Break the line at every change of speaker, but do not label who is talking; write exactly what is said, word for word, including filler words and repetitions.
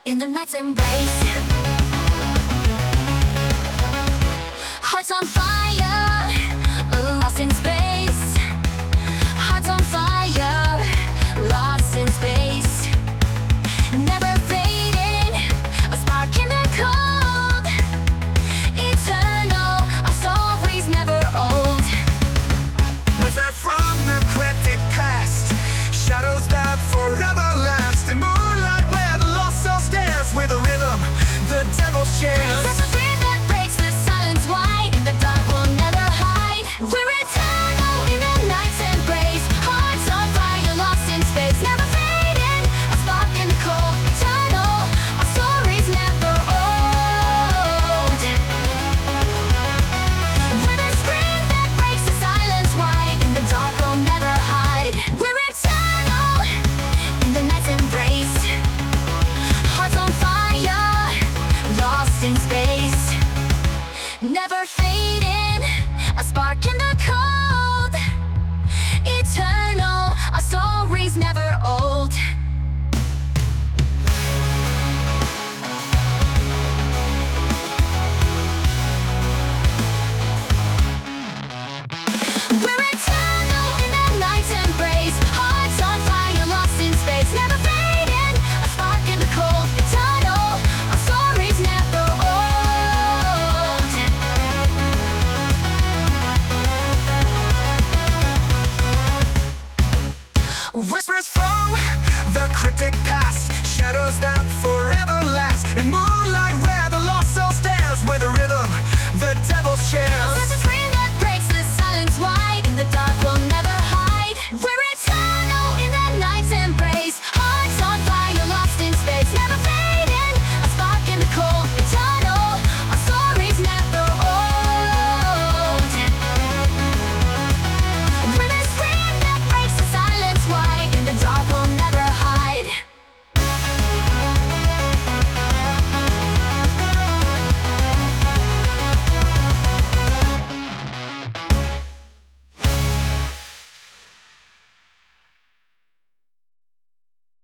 in the night's embrace. Hearts on fire, lost in space. Hearts on fire, lost in space. Never fading, a spark in the cold. Eternal, our stories never old.
Whisper from the cryptic past, shadows that forever last. In moonlight where the lost soul stares, with a rhythm the devil shares.
There's a fear that breaks the silence wide, in the dark we'll never hide. We're eternal in the night's embrace. Hearts on fire, lost in space. Never fading, a spark in the cold. Eternal, our stories never old. We're the scream that breaks the silence wide, in the dark we'll never hide. We're eternal in the night's embrace. Hearts on fire, lost in space. Never fading, a spark in the cold. Eternal, our stories never old. We're eternal in the night's embrace. Hearts on fire, lost in space. Never fading, a spark in the cold. Eternal, our stories never old.
Whispers from the cryptic past, shadows that forever last. In moonlight